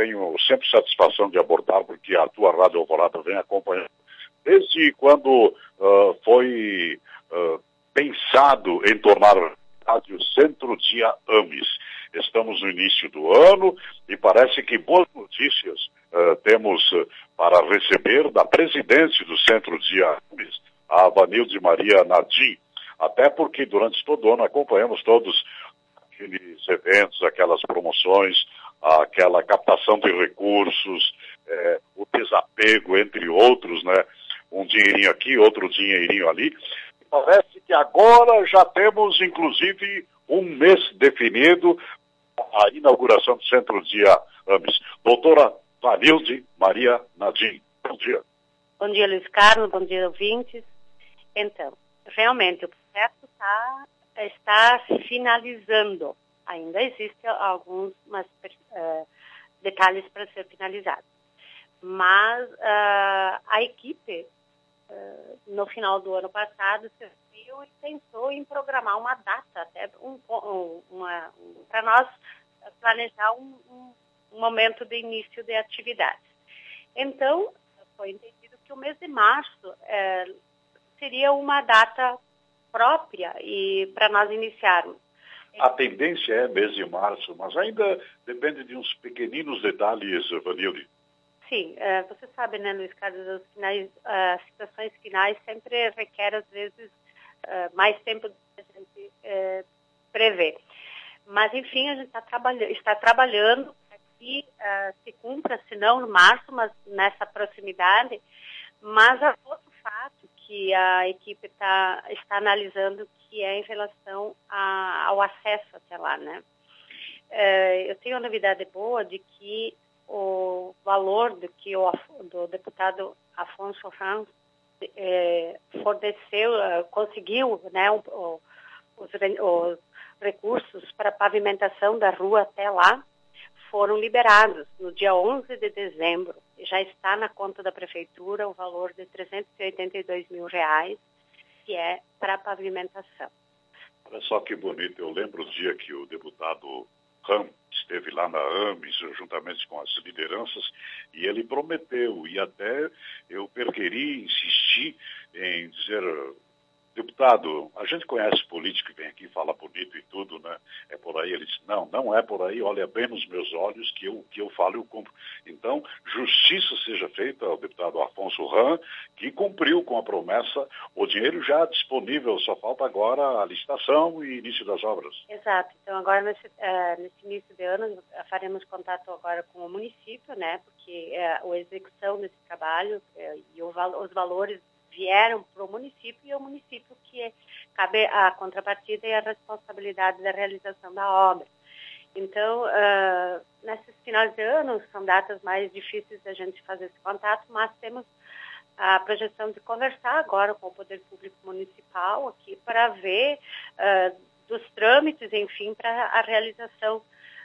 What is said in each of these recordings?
tenho sempre satisfação de abordar, porque a tua Rádio Alvorada vem acompanhando desde quando foi pensado em tornar o Centro Dia AMES. Estamos no início do ano e parece que boas notícias temos para receber da presidente do Centro Dia AMES, a Vanilde Maria Nadim, até porque durante todo o ano acompanhamos todos aqueles eventos, aquelas promoções, aquela captação de recursos, o desapego, entre outros, né? Um dinheirinho aqui, outro dinheirinho ali. Parece que agora já temos, inclusive, um mês definido a inauguração do Centro Dia AMES. Doutora Vanilde Maria Nadim, bom dia. Bom dia, Luiz Carlos, bom dia, ouvintes. Então, realmente, o processo está finalizando. Ainda existem alguns detalhes para ser finalizados. Mas a equipe, no final do ano passado, se viu e pensou em programar uma data, até para nós planejar um momento de início de atividades. Então, foi entendido que o mês de março seria uma data própria e para nós iniciarmos. A tendência é mês de março, mas ainda depende de uns pequeninos detalhes, Vanilde. Sim, você sabe, né, Luiz Carlos, as situações finais sempre requerem, às vezes, mais tempo do que a gente prevê. Mas, enfim, a gente está trabalhando para que se cumpra, se não no março, mas nessa proximidade. Mas há outro fato que a equipe está analisando, que é em relação ao acesso até lá, né? Eu tenho uma novidade boa de que o valor do deputado Afonso Ramos forneceu, conseguiu, né, os recursos para a pavimentação da rua até lá foram liberados no dia 11 de dezembro. Já está na conta da prefeitura o valor de R$382 mil, que é para a pavimentação. Olha só que bonito, eu lembro o dia que o deputado Ram esteve lá na AMES, juntamente com as lideranças, e ele prometeu, e até eu queria insistir em dizer, deputado, a gente conhece político que vem aqui fala bonito e tudo, né? É por aí. Ele disse, não é por aí, olha bem nos meus olhos que eu falo e eu cumpro. Então, justiça seja feita ao deputado Afonso Ram, que cumpriu com a promessa, o dinheiro já disponível, só falta agora a licitação e início das obras. Exato. Então, agora nesse início de ano, faremos contato agora com o município, né? Porque a execução desse trabalho e os valores vieram para o município e é o município que cabe a contrapartida e a responsabilidade da realização da obra. Então, nesses finais de ano, são datas mais difíceis da gente fazer esse contato, mas temos a projeção de conversar agora com o Poder Público Municipal aqui para ver dos trâmites, enfim, para a realização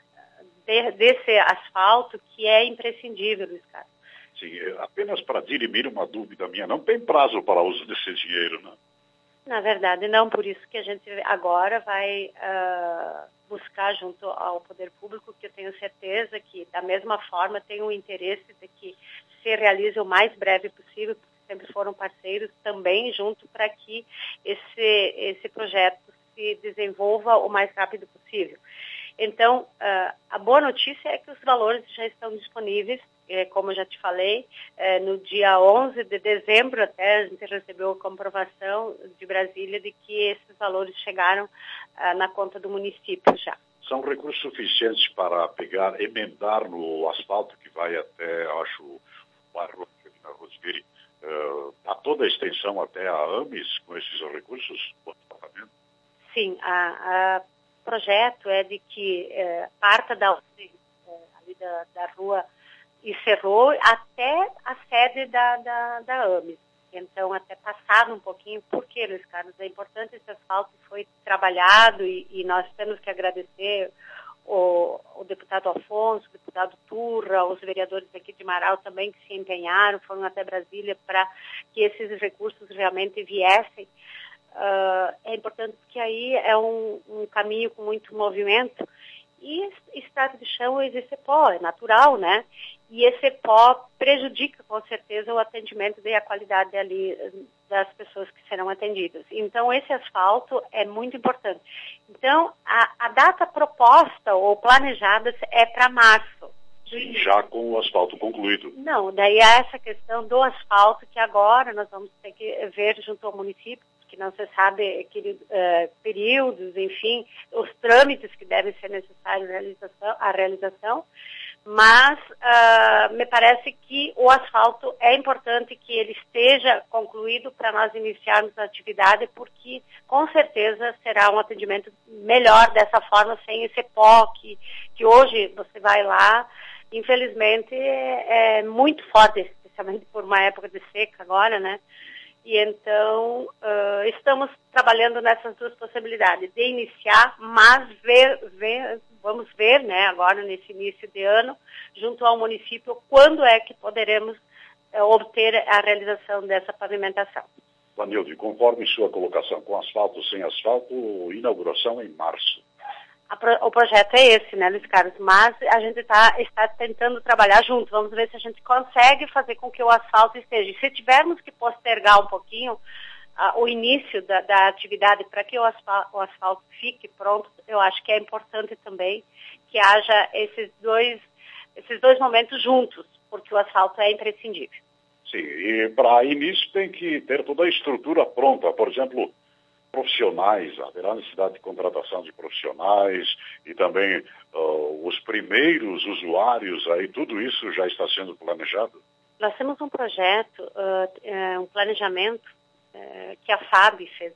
desse asfalto que é imprescindível, Luiz Carlos. Sim, apenas para dirimir uma dúvida minha, não tem prazo para o uso desse dinheiro, né? Na verdade, não, por isso que a gente agora vai buscar junto ao Poder Público, que eu tenho certeza que, da mesma forma, tem o interesse de que se realize o mais breve possível, porque sempre foram parceiros também junto para que esse projeto se desenvolva o mais rápido possível. Então, a boa notícia é que os valores já estão disponíveis, como eu já te falei, no dia 11 de dezembro até a gente recebeu a comprovação de Brasília de que esses valores chegaram na conta do município já. São recursos suficientes para emendar no asfalto que vai até, acho, o bairro na Roseville, a toda a extensão até a AMES com esses recursos? Sim, o projeto é de que parta ali da rua e Cerrou até a sede da AMES. Então, até passado um pouquinho, porque, Luiz Carlos, é importante esse asfalto, foi trabalhado e nós temos que agradecer o deputado Afonso, o deputado Turra, os vereadores aqui de Marau também que se empenharam, foram até Brasília para que esses recursos realmente viessem. É importante porque aí é um caminho com muito movimento E estrada de chão existe pó, é natural, né? E esse pó prejudica, com certeza, o atendimento e a qualidade ali das pessoas que serão atendidas. Então, esse asfalto é muito importante. Então, a data proposta ou planejada é para março. Sim, já com o asfalto concluído. Não, daí há essa questão do asfalto que agora nós vamos ter que ver junto ao município, que não se sabe períodos, enfim, os trâmites que devem ser necessários à realização, mas me parece que o asfalto é importante que ele esteja concluído para nós iniciarmos a atividade, porque com certeza será um atendimento melhor dessa forma, sem esse pó que hoje você vai lá, infelizmente é muito forte, especialmente por uma época de seca agora, né? E então, estamos trabalhando nessas duas possibilidades, de iniciar, mas vamos ver, né, agora nesse início de ano, junto ao município, quando é que poderemos obter a realização dessa pavimentação. Vanilde, conforme sua colocação, com asfalto, sem asfalto, inauguração em março. O projeto é esse, né, Luiz Carlos? Mas a gente está tentando trabalhar junto. Vamos ver se a gente consegue fazer com que o asfalto esteja. E se tivermos que postergar um pouquinho o início da atividade para que o asfalto fique pronto, eu acho que é importante também que haja esses dois momentos juntos, porque o asfalto é imprescindível. Sim, e para início tem que ter toda a estrutura pronta. Por exemplo, profissionais, haverá necessidade de contratação de profissionais e também os primeiros usuários, aí tudo isso já está sendo planejado? Nós temos um projeto, um planejamento que a FAB fez,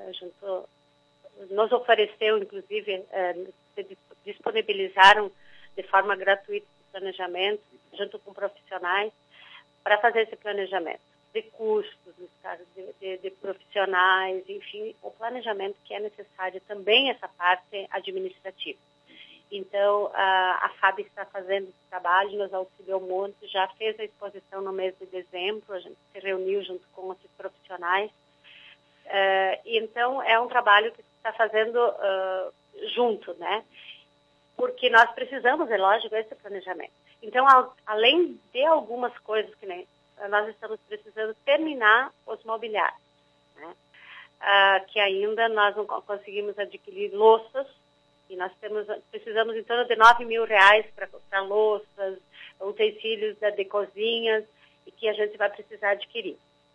nos ofereceu, inclusive, disponibilizaram de forma gratuita esse planejamento, junto com profissionais, para fazer esse planejamento de custos, de profissionais, enfim, o planejamento que é necessário também essa parte administrativa. Então, a FAB está fazendo esse trabalho, nos auxiliou muito, já fez a exposição no mês de dezembro, a gente se reuniu junto com esses profissionais. Então, é um trabalho que se está fazendo junto, né? Porque nós precisamos, é lógico, desse planejamento. Então, além de algumas coisas que nós estamos precisando terminar os mobiliários, né? Que ainda nós não conseguimos adquirir louças, e nós precisamos em torno de R$9 mil para louças, utensílios de cozinhas, e que a gente vai precisar adquirir.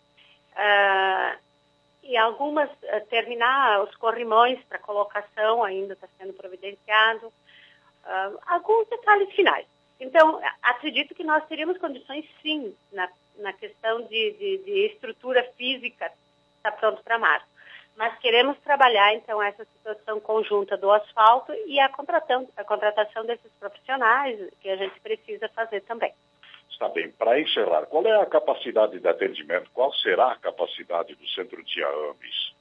E algumas, terminar os corrimões para colocação ainda está sendo providenciado, alguns detalhes finais. Então, acredito que nós teríamos condições, sim, na questão de estrutura física, está pronto para março. Mas queremos trabalhar, então, essa situação conjunta do asfalto e a contratação desses profissionais, que a gente precisa fazer também. Está bem. Para encerrar, qual é a capacidade de atendimento? Qual será a capacidade do Centro de AMES?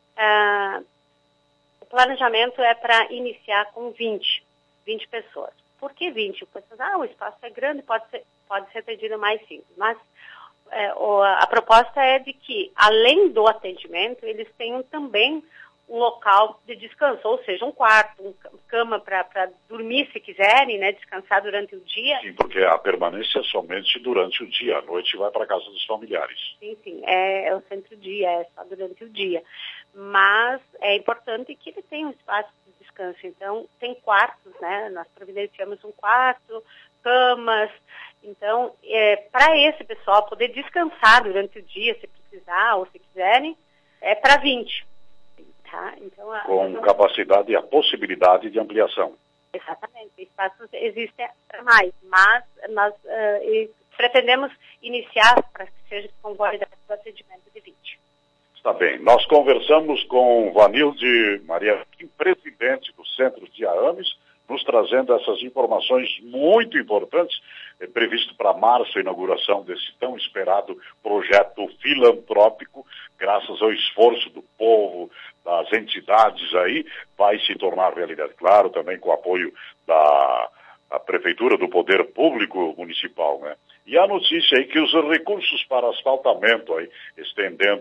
O planejamento é para iniciar com 20 pessoas. Por que 20? O espaço é grande, pode ser atendido mais simples. Mas a proposta é de que, além do atendimento, eles tenham também um local de descanso, ou seja, um quarto, cama para dormir se quiserem, né, descansar durante o dia. Sim, porque a permanência é somente durante o dia, à noite vai para a casa dos familiares. Sim, é o centro-dia, é só durante o dia. Mas é importante que ele tenha um espaço de descanso. Então, tem quartos, né, nós providenciamos um quarto, camas. Então, para esse pessoal poder descansar durante o dia, se precisar ou se quiserem, é para 20. Tá? Então, com capacidade e a possibilidade de ampliação. Exatamente, espaços existem para mais, mas nós pretendemos iniciar para que seja com qualidade do atendimento de 20. Está bem, nós conversamos com Vanilde Maria, presidente do Centro de AMES, nos trazendo essas informações muito importantes. É previsto para março a inauguração desse tão esperado projeto filantrópico, graças ao esforço do povo, das entidades aí, vai se tornar realidade. Claro, também com o apoio da Prefeitura, do Poder Público Municipal, né? E a notícia aí que os recursos para asfaltamento aí, estendendo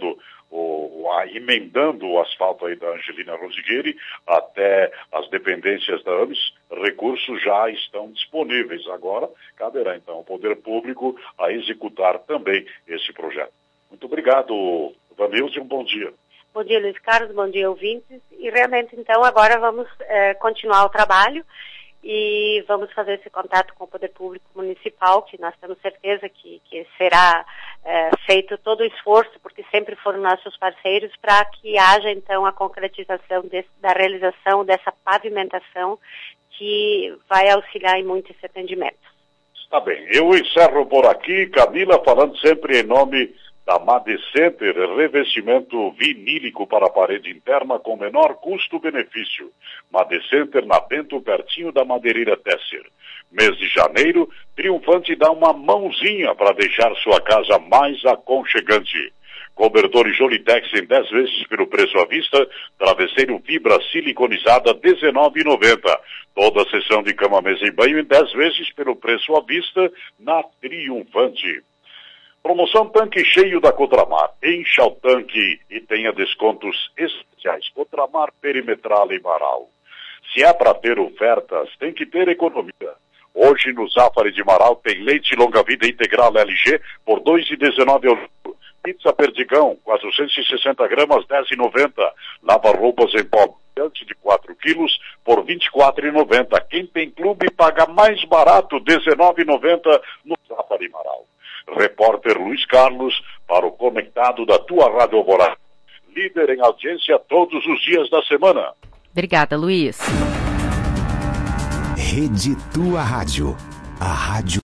emendando o asfalto aí da Angelina Rosigueira até as dependências da AMES, recursos já estão disponíveis. Agora, caberá então ao Poder Público a executar também esse projeto. Muito obrigado, Vanilson, um bom dia. Bom dia, Luiz Carlos, bom dia, ouvintes. E realmente, então, agora vamos continuar o trabalho e vamos fazer esse contato com o Poder Público Municipal, que nós temos certeza que será feito todo o esforço, porque sempre foram nossos parceiros, para que haja, então, a concretização da realização dessa pavimentação que vai auxiliar em muito esse atendimento. Está bem, eu encerro por aqui, Camila, falando sempre em nome da Madecenter, revestimento vinílico para a parede interna com menor custo-benefício. Madecenter na Bento, pertinho da Madeireira Tesser. Mês de janeiro, Triunfante dá uma mãozinha para deixar sua casa mais aconchegante. Cobertor Jolitex em 10 vezes pelo preço à vista, travesseiro fibra siliconizada R$19,90. Toda a seção de cama, mesa e banho em 10 vezes pelo preço à vista na Triunfante. Promoção tanque cheio da Cotramar. Encha o tanque e tenha descontos especiais. Cotramar Perimetral em Marau. Se é para ter ofertas, tem que ter economia. Hoje no Zafari de Marau tem leite longa-vida integral LG por R$2,19 ao litro. Pizza Perdigão, 460 gramas, R$10,90. Lava-roupas em pó de 4 quilos por R$24,90. Quem tem clube paga mais barato, R$19,90 no Zafari Marau. Repórter Luiz Carlos para o Conectado da tua Rádio Alvorada. Líder em audiência todos os dias da semana. Obrigada, Luiz. Rede Tua Rádio. A rádio